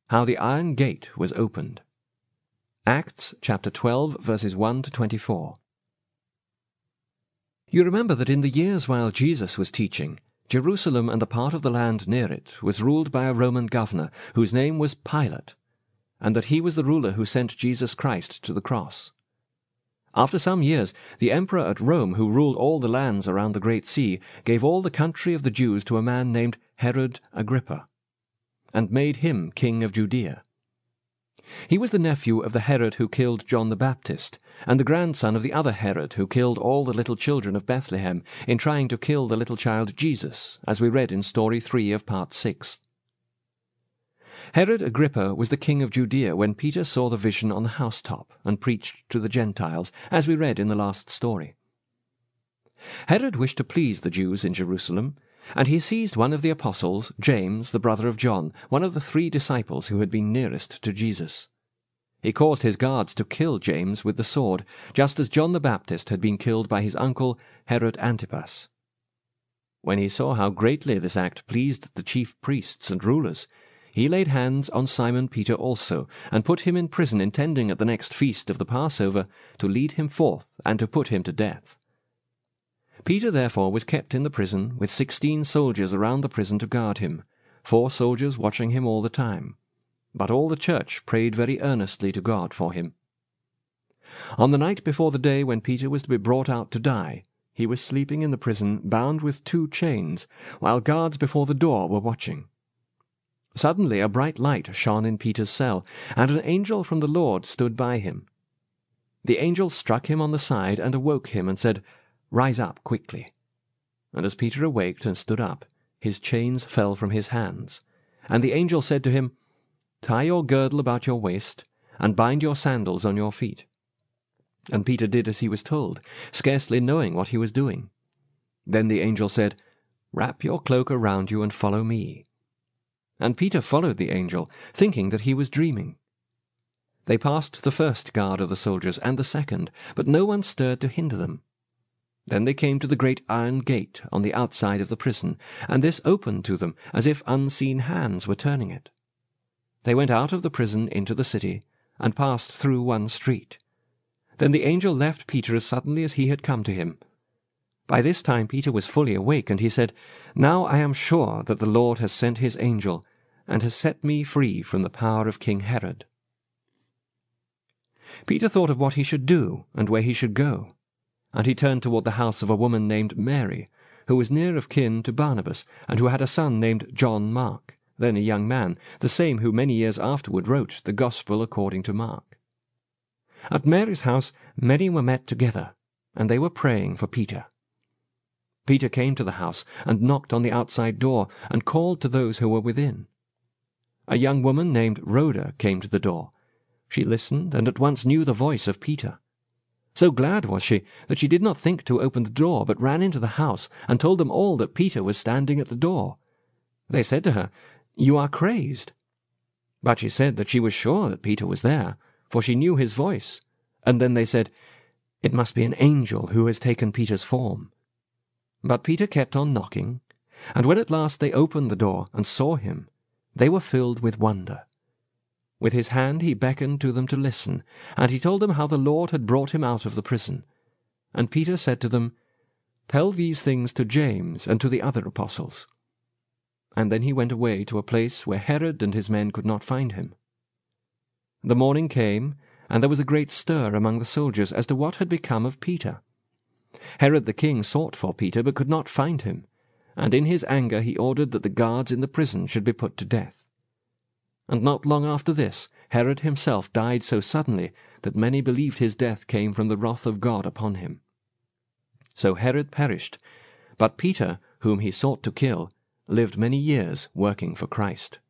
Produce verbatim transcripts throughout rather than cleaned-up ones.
How the iron gate was opened. Acts chapter twelve, verses one to twenty-four. You remember that in the years while Jesus was teaching, Jerusalem and the part of the land near it was ruled by a Roman governor, whose name was Pilate, and that he was the ruler who sent Jesus Christ to the cross. After some years, the emperor at Rome, who ruled all the lands around the Great Sea, gave all the country of the Jews to a man named Herod Agrippa, and made him king of Judea. He was the nephew of the Herod who killed John the Baptist, and the grandson of the other Herod who killed all the little children of Bethlehem in trying to kill the little child Jesus, as we read in Story three of Part six. Herod Agrippa was the king of Judea when Peter saw the vision on the housetop and preached to the Gentiles, as we read in the last story. Herod wished to please the Jews in Jerusalem, and he seized one of the apostles, James, the brother of John, one of the three disciples who had been nearest to Jesus. He caused his guards to kill James with the sword, just as John the Baptist had been killed by his uncle Herod Antipas. When he saw how greatly this act pleased the chief priests and rulers, he laid hands on Simon Peter also, and put him in prison, intending at the next feast of the Passover to lead him forth and to put him to death. Peter therefore was kept in the prison, with sixteen soldiers around the prison to guard him, four soldiers watching him all the time. But all the church prayed very earnestly to God for him. On the night before the day when Peter was to be brought out to die, he was sleeping in the prison, bound with two chains, while guards before the door were watching. Suddenly a bright light shone in Peter's cell, and an angel from the Lord stood by him. The angel struck him on the side and awoke him, and said, "Rise up quickly." And as Peter awaked and stood up, his chains fell from his hands. And the angel said to him, "Tie your girdle about your waist, and bind your sandals on your feet." And Peter did as he was told, scarcely knowing what he was doing. Then the angel said, "Wrap your cloak around you and follow me." And Peter followed the angel, thinking that he was dreaming. They passed the first guard of the soldiers and the second, but no one stirred to hinder them. Then they came to the great iron gate on the outside of the prison, and this opened to them as if unseen hands were turning it. They went out of the prison into the city, and passed through one street. Then the angel left Peter as suddenly as he had come to him. By this time Peter was fully awake, and he said, "Now I am sure that the Lord has sent his angel, and has set me free from the power of King Herod." Peter thought of what he should do, and where he should go. And he turned toward the house of a woman named Mary, who was near of kin to Barnabas, and who had a son named John Mark, then a young man, the same who many years afterward wrote the Gospel according to Mark. At Mary's house many were met together, and they were praying for Peter. Peter came to the house, and knocked on the outside door, and called to those who were within. A young woman named Rhoda came to the door. She listened, and at once knew the voice of Peter. So glad was she that she did not think to open the door, but ran into the house, and told them all that Peter was standing at the door. They said to her, "You are crazed." But she said that she was sure that Peter was there, for she knew his voice. And then they said, "It must be an angel who has taken Peter's form." But Peter kept on knocking, and when at last they opened the door and saw him, they were filled with wonder. With his hand he beckoned to them to listen, and he told them how the Lord had brought him out of the prison. And Peter said to them, "Tell these things to James and to the other apostles." And then he went away to a place where Herod and his men could not find him. The morning came, and there was a great stir among the soldiers as to what had become of Peter. Herod the king sought for Peter, but could not find him, and in his anger he ordered that the guards in the prison should be put to death. And not long after this, Herod himself died so suddenly that many believed his death came from the wrath of God upon him. So Herod perished, but Peter, whom he sought to kill, lived many years working for Christ.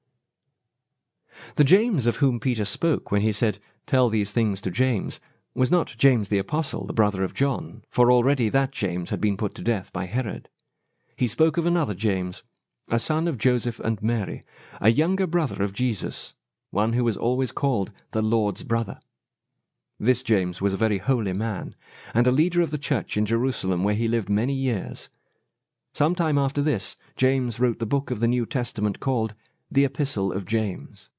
The James of whom Peter spoke when he said, "Tell these things to James," was not James the Apostle, the brother of John, for already that James had been put to death by Herod. He spoke of another James, a son of Joseph and Mary, a younger brother of Jesus, one who was always called the Lord's brother. This James was a very holy man, and a leader of the church in Jerusalem, where he lived many years. Some time after this, James wrote the book of the New Testament called the Epistle of James.